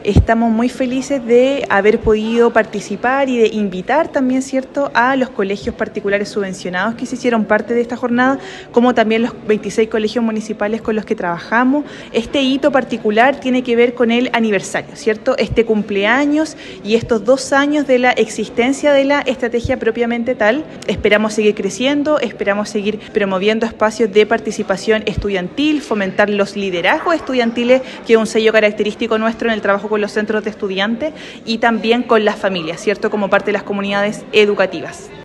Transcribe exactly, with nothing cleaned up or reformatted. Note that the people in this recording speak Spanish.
Estamos muy felices de haber podido participar y de invitar también, ¿cierto?, a los colegios particulares subvencionados que se hicieron parte de esta jornada, como también los veintiséis colegios municipales con los que trabajamos. Este hito particular tiene que ver con el aniversario, ¿cierto?, este cumpleaños y estos dos años de la existencia de la estrategia propiamente tal. Esperamos seguir creciendo, esperamos seguir promoviendo espacios de participación estudiantil, fomentar los liderazgos estudiantiles, que es un sello característico nuestro en el trabajo con los centros de estudiantes, y también con las familias, ¿cierto?, como parte de las comunidades educativas.